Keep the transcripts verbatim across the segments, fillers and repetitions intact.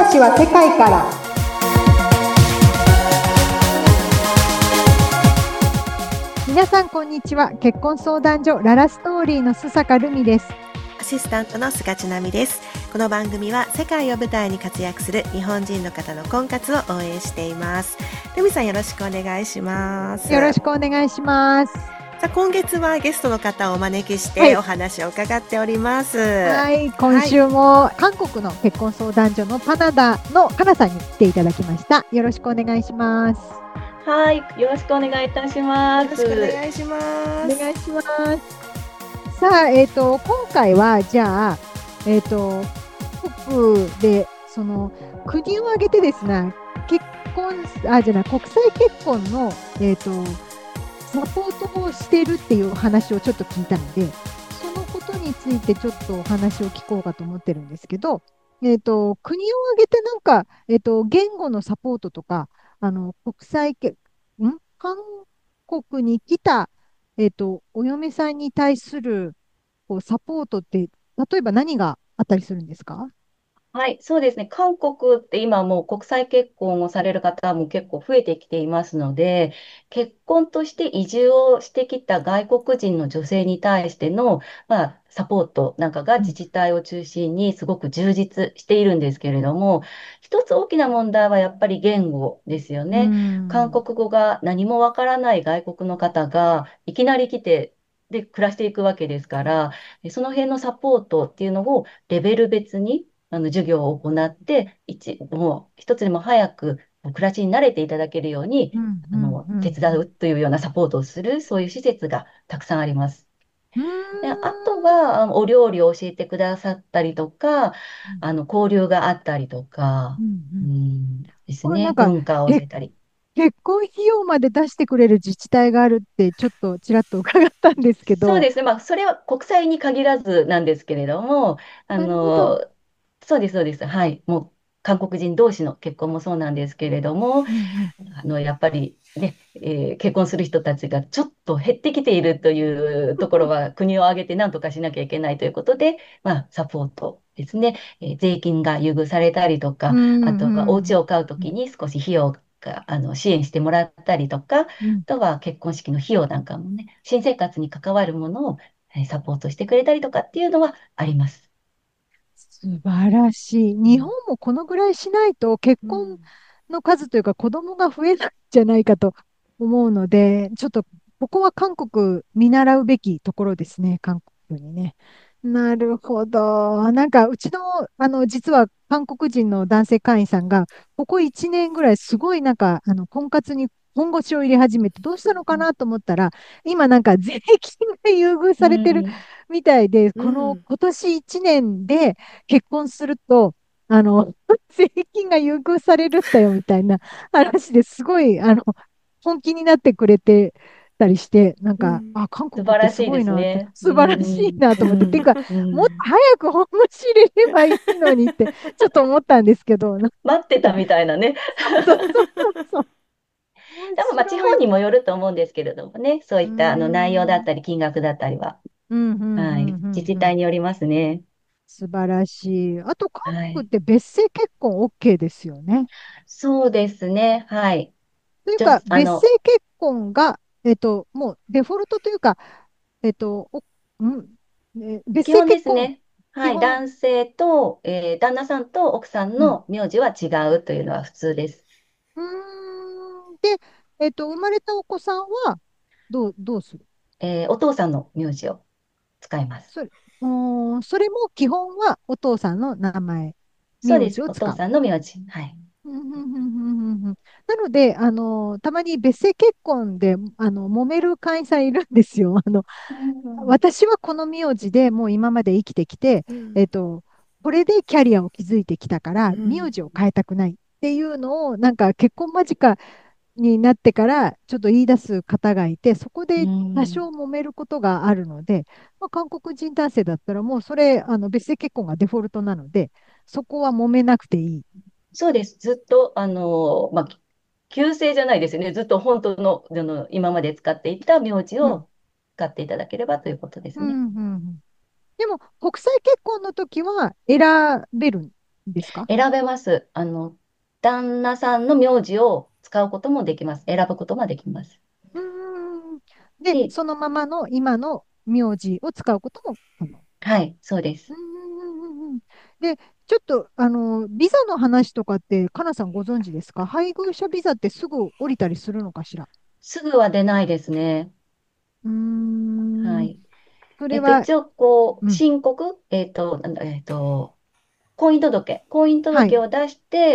話は世界から。皆さんこんにちは。結婚相談所ララストーリーの須坂るみです。 アシスタントの菅千奈美です。この番組は世界を舞台に活躍する日本人の方の婚活を応援しています。るみさん、よろしくお願いします。 よろしくお願いします。 さあ、今月はゲストの方をお招きしはいてお話を伺っております。 はい、今週も韓国の結婚相談所のパナダのかなさんに来ていただきました。よろしくお願いします。 はい、よろしくお願いいたしまよろす。 しくお願いします。 お願いします。さあ、えっ、と、今回は、じゃあ、えっ、と、国で、その、国を挙げてですね、結婚、あ、じゃない、国際結婚の、えっ、と、サポートをしているっていう話をちょっと聞いたので、そのことについてちょっとお話を聞こうかと思ってるんですけど、えっ、と、国を挙げてなんか、えっ、と、言語のサポートとか、あの、国際結、ん韓国に来たえっと、お嫁さんに対するこうサポートって、例えば何があったりするんですか？ はい、そうですね。韓国って今もう国際結婚をされる方も結構増えてきていますので、結婚として移住をしてきた外国人の女性に対しての、まあ、サポートなんかがうん、 自治体を中心にすごく充実しているんですけれども、一つ大きな問題はやっぱり言語ですようね。韓ん、 国語が何もわからない外国の方がいきなり来て、で、暮らしていくわけですから、その辺のサポートっていうのをレベル別にあの授業を行って、一、もう一つでも早く暮らしに慣れていただけるように、 うん、うん、 あの、 うん、 手伝うというようなサポートをする、そういう施設がたくさんあります。 うで、あん、 とは、あのお料理を教えてくださったりとか、あの、交流があったりとか、 うん、ううん。 んですね、 これなんか、 文化を教け、 えたり。 結婚費用まで出してくれる自治体があるって、ちょっとちらっと伺ったんですけど、 そうですね。まあ、それは国際に限らずなんですけれども、あなるほど。 の、そうです、そうです。はい。もう、韓国人同士の結婚もそうなんですけれども、 うん、 あの、やっぱりね、えー結婚する人たちがちょっと減ってきているというところは国を挙げて何とかしなきゃいけないということで、まあ、サポートですね。えー税金が優遇されたりとうか、あとはおん、うん、 家を買うときに少し費用が、あの、支援してもらったりとか、あうん。 とは結婚式の費用なんかもね、新生活に関わるものをえーサポートしてくれたりとかっていうのはあります。 素晴らしい。日本うんもこのぐらいしないと結婚うんの数というか子供が増えないんじゃないかと思うので、ちょっとここは韓国見習うべきところですね、韓国にね。なるほど。なんかうちの、あの、実は韓国人の男性会員さんが、ここいちねんぐらいすごいなんか、あの、婚活に本腰を入れ始めて、どうしたのかなと思ったら、今なんか税金が優遇うされてるんみたいで、このうん今年いちねんで結婚すると、あの、税金が優遇されるんだよみたいな話ですごい、あの、本気になってくれてたりして、なんか、 うんあ、韓国ってす素晴らしいごいなって、 ですね。う素晴らしいんなと思って、ていうか、 うんうもっとん早く本腰入れればいいのにって、ちょっと思ったんですけど、なんか、 待ってたみたいなね。 そうそうそうそう、面でもまあ地白い。 方にもよると思うんですけれどもね、そううーいったあの内容だっん、 たり金額だったりは、 うん、うん、うん、 はい、自治うん、うん。 体によりますね。 素晴らしい。あと、韓はい。 国って別姓結婚 OK ですよね。 そうですね。はい。じょ、 というか、 あの、 別姓結婚が、えっと、もうデフォルトというか、えっと、お、ん、え別基本で姓結婚、 すね。はい。 基本、 男性と、えー旦那さんと奥さんうん。 の名字は違うというのは普通です。 うーん。で、えっと、生まれたお子さんは、どう、どうする？ えーお父さんの名字を使います。 それ、うーん、それも基本はお父さんの名前、名そうです。 字を使う。 お父さんの名字。はい。 うんうんうんうんうんうん。なので、あの、たまに別姓結婚で、あの、揉める会員さんいるんですよ。あの、 うん私はこの名字でもう今まで生きてきて、 うんえっと、これでキャリアを築いてきたから、名うん字を変えたくないっていうのを、なんか結婚間近になってから、ちょっと言い出す方がいて、そこうで多ん少揉めることがあるので、まあ、韓国人男性だったらもうそれ、あの別姓結婚がデフォルトなので、そこは揉めなくていい。 そうです。ずっと、あの、まあ、旧姓じゃないですよね。ずっと本当の、あの、今まで使っていた名字うん。 を使っていただければということですね。 うん、うん、うん。でも、国際結婚の時は選べるんですか？ 選べます。あの、旦那さんの名字を使うこともできます。選ぶこともできます。 うーん。で、 し、 そのままの今の名字を使うことも可能。 はい、そうでうす。 んうんうんうん。で、ちょっと、あの、ビザの話とかって、かなさんご存知ですか？配偶者ビザってすぐ降りたりするのかしら？ すぐは出ないですね。 うーん。 はい。えっと、 それは、 一応、こう、 うん。 申告、えっと、なんだ、えっと、婚姻届、婚姻はい。 届を出して、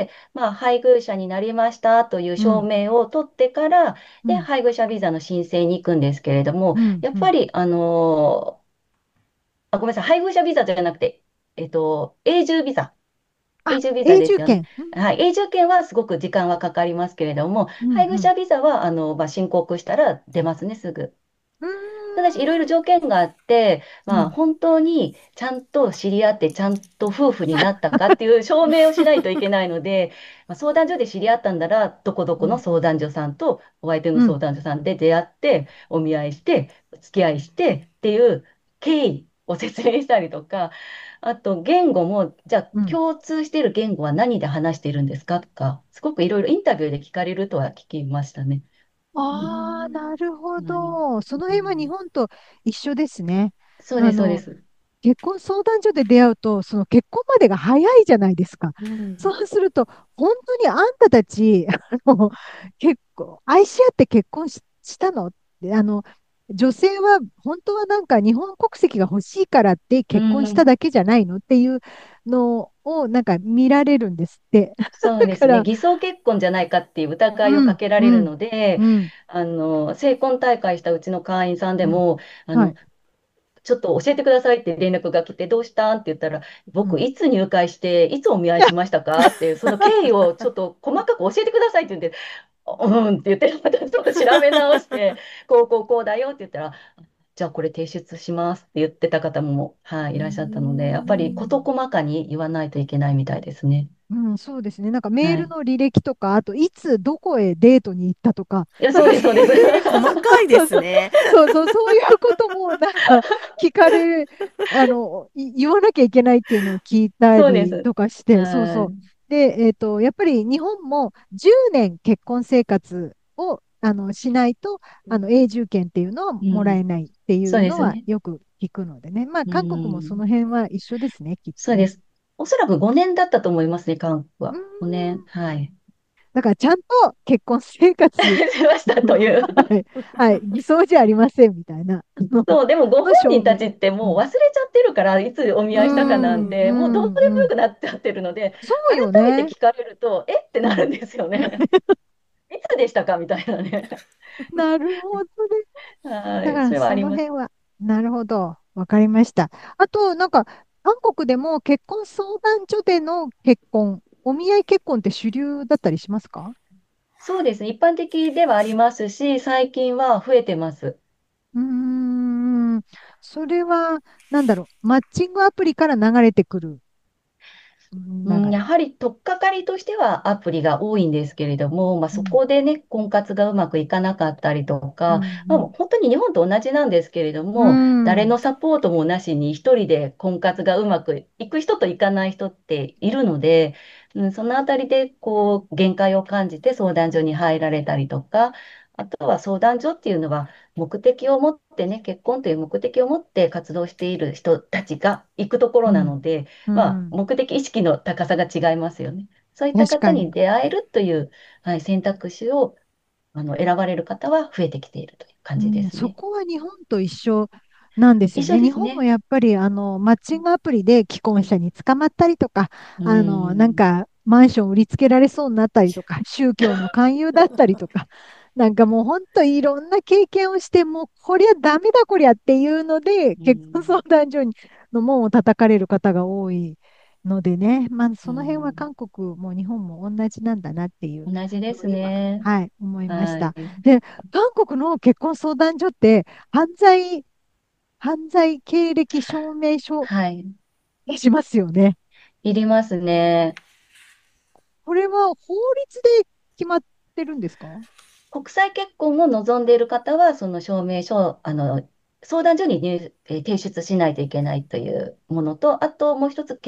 まあ、配偶者になりましたという証うん。 明を取ってから、で、 うん。 配偶者ビザの申請に行くんですけれども、 うん。うん。 やっぱり、あのあ、ごめんなさい、配偶者ビザじゃなくて、えっと、永住ビザ。永あ、 住ビザですよね。 永住権。うん。 はい。永住権はすごく時間はかかりますけれども、 うん。うん。 配偶者ビザは、あの、まあ、申告したら出ますね、すぐ。 うーただし、いろいろん。 条件があって、まあ、 うん。 本当にちゃんと知り合って、ちゃんと夫婦になったかっていう証明をしないといけないので、まあ、相談所で知り合ったんだら、どこどこのうん。 相談所さんとお相手のうん。 相談所さんで出会って、お見合いして、お付き合いしてっていう経緯を説明したりとか、あと、言語も、じゃあ、 うん。 共通している言語は何で話しているんですかとか、すごくいろいろインタビューで聞かれるとは聞きましたね。うああ、 ん。 なるほはい。 ど。その辺は日うん。 本と一緒ですね。 そうです、そうであの、 す。 結婚相談所で出会うと、その結婚までが早いじゃないですか。 うん。 そうすると、本当にあんたたち、あの、結構、愛し合って結婚し、したのって、あの、女性は本当はなんか日本国籍が欲しいからってう結婚したん。 だけじゃないのっていうのをなんか見られるんですって。 そうですね。 だから、 偽装結婚じゃないかっていう疑いをうん、 かけられるうん、 ので、 うん、 あの、成婚大会したうちの会員さんでうん。 も、あの、 はい。 ちょっと教えてくださいって連絡が来て、どうしたんって言ったら、僕、 うん。 いつ入会して、いつお見合いしましたかっていう、その経緯をちょっと細かく教えてくださいって言って、うんって言って、またちょっと調べ直して、こうこうこうだよって言ったら、じゃあこれ提出しますって言ってた方も、はい、 うーいらっしゃったので、やっぱり事ん。 細かに言わないといけないみたいですね。 うん、そうですね。なんかメーはい。 ルの履歴とか、あといつどこへデートに行ったとか、 いや、 なんかそうです、そうです。 えー、細かいでそうそう、 すね。 そうそう、そういうこともなんか聞かれ、あの、い言わなきゃいけないっていうのを聞いたそうです。 りとかして、そうそう。 はい。 で、えっと、やっぱり日本もじゅうねん結婚生活をあのしないと、あの永住権っていうのはうん。 もらえないっていそううのですね。 はよく聞くのでね。まあ、 う韓国もそのん。 辺は一緒ですね、きっとね。 そうです。おそらくごねんだったと思いますね、韓国うーは。ごねん。 ん。 はい。 だからちゃんと結婚生活、 しましたという。 はい、はい、偽装じゃありませんみたいな、あの、 そう、でもご本の証明。 人たちってもう忘うん。 れちゃってるから、いつお見う合いしたかなんん、うて、もうどうん、 でもうん。 よくなっちゃってるので、 そう改よね。 めて聞かれると、えってうん。 なるんですよね。いつでしたかみたいなね。 なるほどね。 はい。そだからそれはあります。 の辺は、なるほど。わかりました。あと、なんか、韓国でも結婚相談所での結婚、お見合い結婚って主流だったりしますか？ そうですね。一般的ではありますし、最近は増えてます。 うーん。それは、なんだろう。マッチングアプリから流れてくる流うん、やれ。 はり取っかかりとしてはアプリが多いんですけれども、まあ、そうん。 こでね、婚活がうまくいかなかったりとか、 うん。 まあ、本当に日本と同じなんですけれどうも、誰ん。 のサポートもなしに一人で婚活がうまくいく人といかない人っているので、うん、そのあたりでこう限界を感じて相談所に入られたりとか、あとは相談所っていうのは目的を持ってね、結婚という目的を持って活動している人たちが行くところなうん。 ので、 うまあ、 ん。 目的意識の高さが違いますよね。そういった確かに。 方に出会えるという、はい、選択肢をあの選ばれる方は増えてきているという感じでうん。 すね。 そこは日本と一緒なんです一緒よね。日本もですね。 やっぱり、あの、マッチングアプリで既婚者に捕まったりとか、 うあの、なんん。 か、マンション売りつけられそうになったりとか、宗教の勧誘だったりとか、なんかもう本当いろんな経験をして、もうこりゃダメだこりゃっていうので、 う結婚相ん。 談所にの門を叩かれる方が多いのでね、まあ、 うその辺はん。 韓国も日本も同じなんだなっていう同じですのを今、 ね。 はい、思いました。 はい。 で、韓国の結婚相談所って犯罪、犯罪経歴証明書はい。 出しますよね。 いりますね。 これは法律で決まってるんですか？ 国際結婚を望んでいる方は、その証明書を、あの、相談所に入、えー提出しないといけないというものと、あともう一つ、結、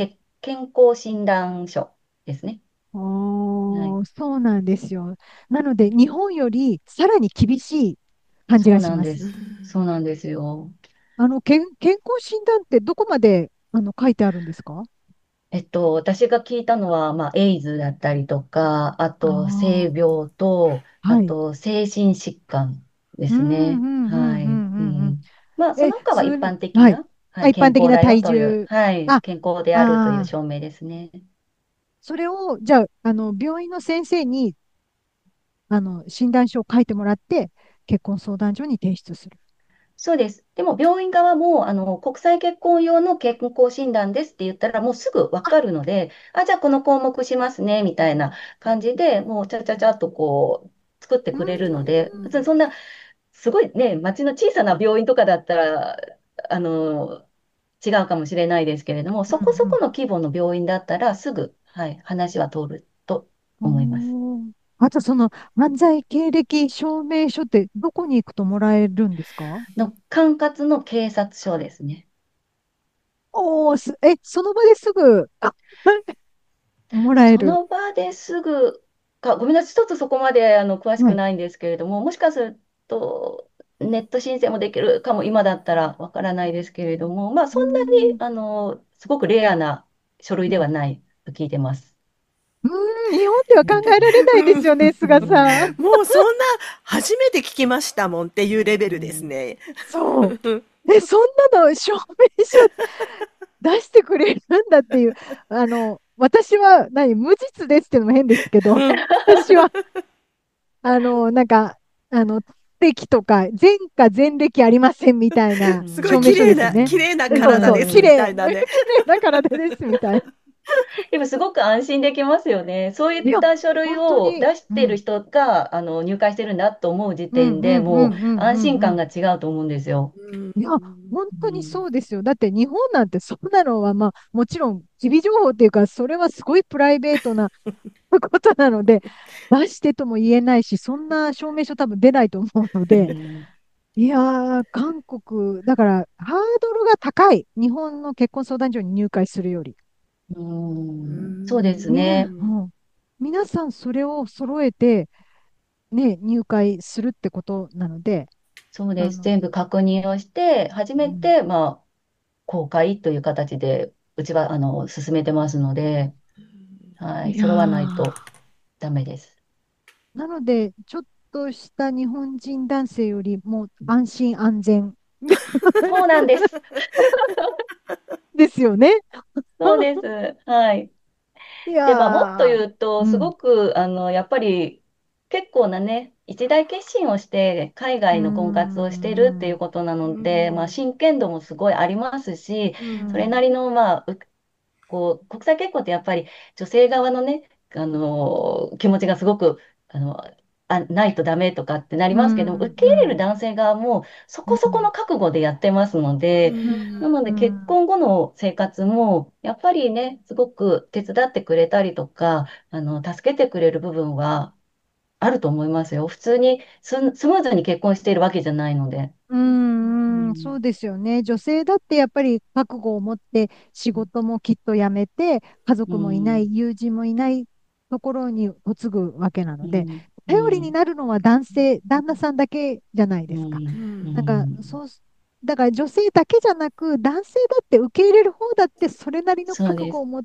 健康診断書ですね。はい。 おー、そうなんですよ。なので、日本よりさらに厳しい感じそうがします。 なんです。そうなんですよ。 あの、健、健康診断ってどこまであの書いてあるんですか？ えっと、私が聞いたのは、まあ、エイズだったりとか、ああと、性あ病と、 ー、はい。 あと、精神疾患でうん、 すね。 うん、うん、うはい。うん、うん。 ん。まあ、そえ、 の他は一それ、 般的はい。 な、はあ、 い、 一般健康だよ的な体という、 重。 はい、 あ、 健康であるというああ、 証明ですね。 それを、じゃあ、あの、病院の先生に、あの、診断書を書いてもらって、結婚相談所に提出する。 そうです。でも、病院側も、あの、国際結婚用の健康診断ですって言ったら、もうすぐわかるので、あ、じゃあこの項目しますね、みたいな感じで、もうちゃちゃちゃっとこう、作ってうくれるので、 ーん。 別にそんな、すごいね、町の小さな病院とかだったら、あの、違うかもしれないですけれども、そこそこの規模の病院だったら、すぐ、はい、話は通ると思います。 うん。おー。あと、その、犯罪経歴証明書ってどこに行くともらえるんですか？ の、管轄の警察署ですね。 おー、す、え、その場ですぐ、あ、もらえそる。 の場ですぐか、ごめんなさい、ちょっとそこまであの詳しはい。 くないんですけれども、もしかすると、ネット申請もできるかも、今だったらわからないですけれども、まあ、 うそんなにん。 あのすごくレアな書類ではないと聞いてます。 うん、日本では考えられないですよね、 うん、 菅さん。 もうそんな、初めて聞きましたもんっていうレベルですうん、 ね。 そう。え、そんなの証明書出してくれるんだっていう、あの、私は何、無実ですっていうのも変ですけど、私は、あの、なんか、あの、歴とか、前科前歴ありませんみたいなすごいうん、 証明綺麗な、 書ですよね。 綺麗なえそうそう、 体ですみた綺麗、 いなね。 綺麗な体ですみたいな。 でもすごく安心できますよね。そういっいや、 た書類本当に、 を出しうん、 てる人があの入会してるんだと思う時うん、 点でうん、うもうん、うん、 安心うん、うん。 感が違うと思うんですよ。 うんいや、本当にうん、 そうですよ。だって日本なんてそんなのは、まあ、もちろん、機微情報っていうか、それはすごいプライベートなことなので、出してとも言えないし、そんな証明書多分出ないと思うので、 うん、 いやー、韓国、だからハードルが高い。日本の結婚相談所に入会するより。 ううん、そうですみんな、 ね。 んうん、皆さんそれを揃えて、ね、入会するってことなので、 そうです。 あの、 全部確認をして、初うん、 めて、まあ、公開という形で、うちは、あの、進めてますので、はい、 いや揃わないー、 とダメです。 なので、ちょっとした日本人男性よりも安心安全そうなんです。 ですよね。 そうです。はい。 いで、まあ、もっとやー、 言うと、すうん、 ごく、あの、やっぱり、結構なね、一大決心をして、海うー外の婚活をしてるっていうん、 ことなうので、まあ、 ん真剣度もすごいありますし、 うそれんなりの、まあ、うこう、国際結婚ってやっぱり女性側のね、あの気持ちがすごく、あの、あ、ないとダメとかってなりうますけども、受ん、 けうん、 入れる男性側もそこそこうん、 の覚悟でやってますのうで、 うなので結ん、 婚後の生活も、やっぱりね、すごく手伝ってくれたりとか、あの、助けてくれる部分はあると思いますよ。普通にスン、スムーズに結婚しているわけじゃないので。 うん、うん、そうん、 うですよね。女性だってやっぱり覚悟を持って仕事もきっと辞めて、家う族もいなん、 い、友人もいないところに嫁ぐわけなので、 うん、う頼りにん、 なるのは男性、旦那さんだけじゃないですか。 うん、うなんか、 ん、 そうす、だから女性だけじゃなく、男性だって受け入れる方だって、それなりのそうです。 覚悟を持って、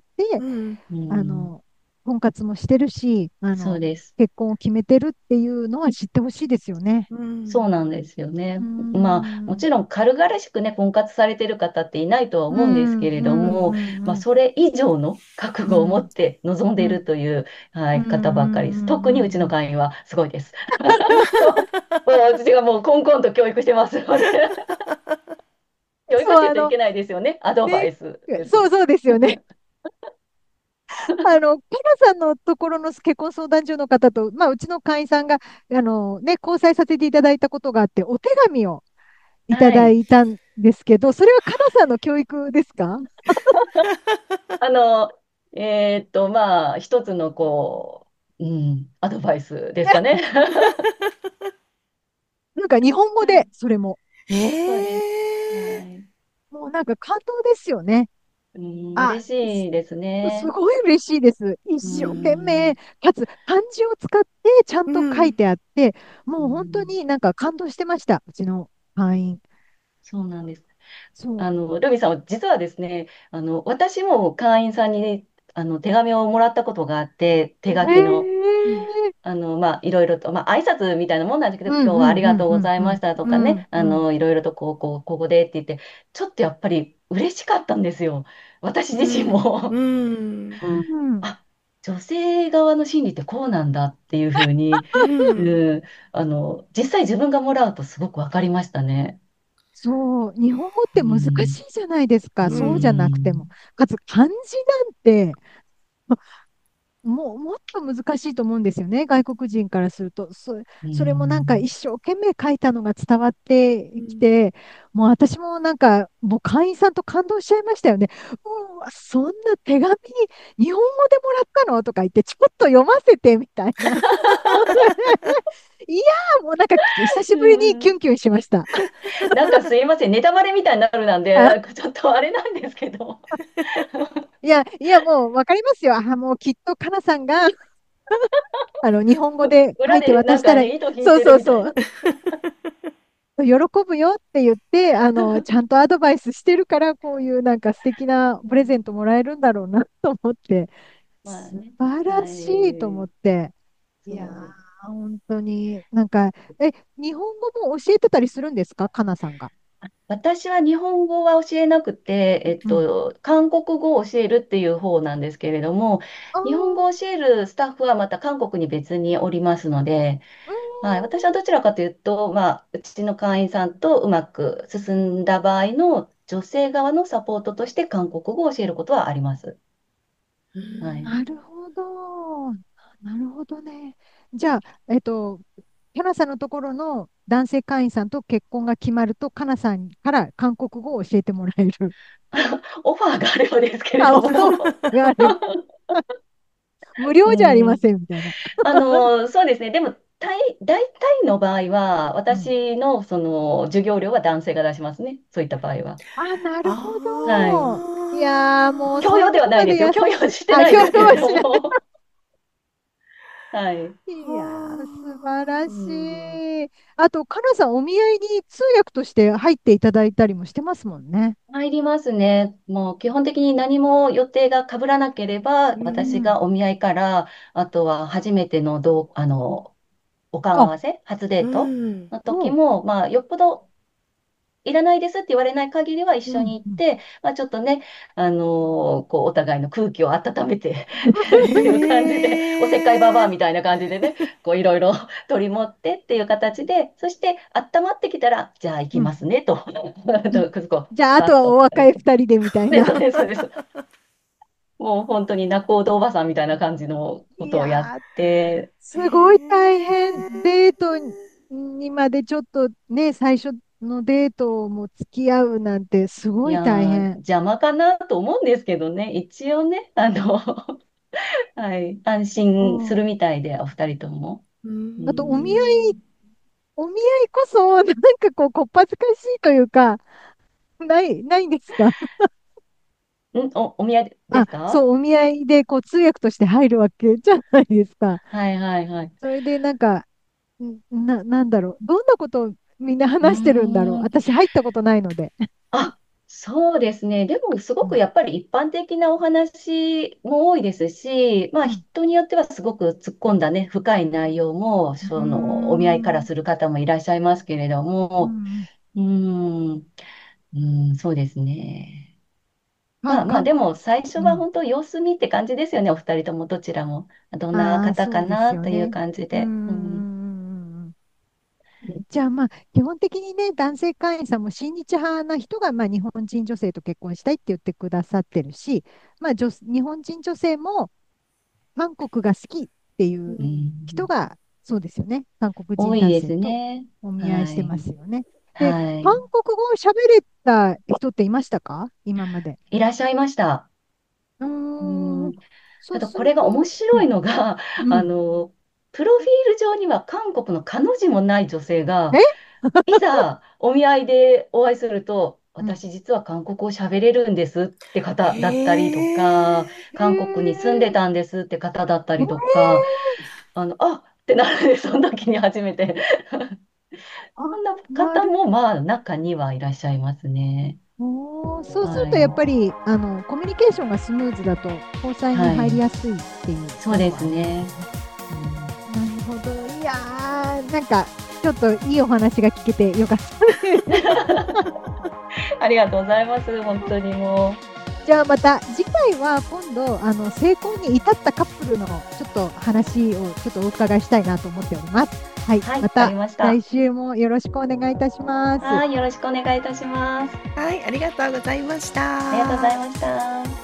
んうん、 あの、婚活もしてるし、あの、 そうです。 結婚を決めてるっていうのは知ってほしいですよね。 そうなんですよね。 うーまあ、もん、 ちろん軽々しくね、婚活されてる方っていないとはう思うんですん、 けれうん、うども、まあ、 ん、 それ以上の覚悟を持うん、 って臨んでいるうん、 という、はうん、 い、方ばっかりです。特うん、 にうちのうん。 会員はすごいです。もう私がもうコンコンと教育してますので、教育っそう、あの、 て言うといけないですよね。アドバね、 イスです。 そうそうですよね。あの、かなさんのところの結婚相談所の方と、まあ、うちの会員さんが、あの、ね、交際させていただいたことがあって、お手紙をいたはい。 だいたんですけど、それはかなさんの教育ですか？ あの、えーっと、まあ、一つのこう、うん、アドバイスですかね。 なんか日本語で、 はい、 それも。 へそうです。はえ。 い。 もうなんか感動ですよね。 うん、 あ、 嬉しいですね。 すごい嬉しいです。一う生懸命、 ん、 かつ漢字を使ってちゃんうと書いん。 てあって、 うもう本当ん、 になんか感動してました、うちの会員。 そうなんです。 そあの、ルミさんは実はですね、あの、私も会員さんにね、あの、手紙をもらったことがあって、手書う。 きの。 ええあの、まあ、いろいろと、まあ、挨拶みたいなもんなんですけど、 うん今日はありがうんとううんうんございましたとうかね、 んうんあの、いろいろとこう、こう、ここでって言って、ちょっとやっぱり嬉しかったんですよ。私自身うん。うも。 ん。 うんうん。 あ、女性側の心理ってこうなんだっていうふうに、 うん。 うん、あの、実際自分がもらうとすごくわかりましたね。 そう、日本語っうて難ん、 しいじゃないですか。 うそうじゃなくても。 ん、 かつ漢字なんて、もう、もっと難しいと思うんですよね。外国人からすると。そ、 うそれもなんかん。 一生懸命書いたのが伝わってきうん。 て、もう私もなんか、もう会員さんと感動しちゃいましたよね。うわ、そんな手紙日本語でもらったのとか言って、ちょっと読ませてみたいな。いやー、もうなんか久しうぶりにキュん、 ンキュンしました。 なんかすいません、ネタバレみたいになるなんで、 あ、 なんかちょっとあれなんですけど。 いや、いや、もうわかりますよ。あ、もうきっとかなさんが、あの、日本語で書いて裏で渡したら、 なんかね、糸引いそうてるそうそう、 みたいな。 喜ぶよって言って、あの、ちゃんとアドバイスしてるから、こういうなんか素敵なプレゼントもらえるんだろうなと思って、素まあね。 晴らはしいと思い。 って、いやそう。 ー、本当に、なんか、え、日本語も教えてたりするんですか、かなさんが。 私は日本語は教えなくて、えっうん。 と、韓国語を教えるっていう方なんですけれども、 ああ、 日本語を教えるスタッフはまた韓国に別におりますので、 うーはい、私はどちらかというと、まあ、うちの会員さんとうまく進んだ場合の女性側のサポートとして韓国語を教えることはあります。 うはい。 ん、なるほど。なるほどね。じゃあ、えっと、かなさんのところの男性会員さんと結婚が決まると、かなさんから韓国語を教えてもらえる。 オファーがあればですけれあ、 どオファも。 ーがあれば。無料うじゃありまん。 せん、みたいな。 あの、そうですね。でも、大、大体の場合は、 うん。 私のその授業料は男性が出しますね。そういった場合は。 あ、なるほはい。 ど。いやー、もう強要でそこはないですよ。 まで優しい。 強要してあ、 ない強ですけれど要はしない。 も。はい。 いやー、素晴らあ。 うん。 しい。あと、かなさん、お見合いに通訳として入っていただいたりもしてますもんね。 入りますね。もう基本的に何も予定が被らなければ、 う私ん。 がお見合いから、あとは初めてのどう、あの、お顔合あ、 わせ、初デうートん。 の時もも、まあ、よっぽどいらないですって言われない限りは一う、う緒ん、うん。 に行って、まあ、ちょっとね、あのーこう、お互いの空気を温めてっていう感じで、おせっかいばばあへえ。 みたいな感じでね、こう、いろいろ取り持ってっていう形で、そして、温まってきたら、じゃあ行きうん。 ますね、と。 いとこう、 じゃあ、あとはおさっと。 若い二人でみたいで、 な。 そうです、そうです。もう本当に仲人おばさんみたいな感じのこいとをやっやー、 て、 へすごい大変。デートえ。 にまでちょっとね、最初のデートも付き合うなんて、すいごい大やー、 変。 邪魔かなと思うんですけどね、一応ね、あの、はい、安心するうん。 みたいで、お二人とも。 ううあと、お見合ん。 い、 ん。 お見合いこそ、なんかこう、こっぱずかしいというか、ない、ないんですか？ んお、お見合いであ、 すか？ そう、お見合いで、こう、通訳として入るわけじゃないですか。 はいはいはい。 それで、なんか、んな、なんだろう。どんなことをみんなう話してるんだろう。 ーん。 私、入ったことないので。 あ、そうですね。でも、すうん。 ごくやっぱり一般的なお話も多いですし、まあ、 うん。 人によってはすごく突っ込んだね、深い内容も、 うーその、お見合いからん。 する方もいらっしゃいますけれども、 うん。 うーん、うーん、そうですね。まか、 あまあ、 韓国、 でも、最初うん。 は本当様子見って感じですよね、お二人ともどちらも。どんなああ、 方かそうですなというよね。 感じうーで。うん。 ん。じゃあまあ、基本的にね、男性会員さんも親日派な人が、まあ、日本人女性と結婚したいって言ってくださってるし、まあ、女日本人女性も韓国が好きっていうううん。 ん、 人が、そうですよね。韓国人多いです男性とね。 お見合いしてまはい。 すよね。で、韓はい。 国語を喋れた人っていましたか、今まで。 いらっしゃいました。 ううーん。 ん。 そうただこれがすると、 面白いうん。 のが、 うん。 あの、プロフィール上には韓国の彼女もない女性が、 えいざお見合いでお会いすると、 私実は韓国語喋れるんですって方だったりとか、 へえ。 韓国に住んでたんですって方だったりとか、あの、あってなるんで、その時に初めて。 あ、 そんななる方も、まあ、中にはいらっしゃいますね。 ほど。そうするとやっはい。 ぱりあのコミュニケーションがスムーズだと交際にはい。 入りやすいっていうそうでのはありますすね。 ね。 うん、 なるほど。いやー、なんかちょっといいお話が聞けてよかったです。 ありがとうございます。本当にもじゃあまた次回は今度あの成功に至ったカップルのちょっと話をちょっとお伺いしたいなと思っております。はい、 う。はい、わかりまたました。 来週もよろしくお願いいたします。 はい、よろしくお願いいたします。 はい、ありがとうございましありがとうございた。 ました。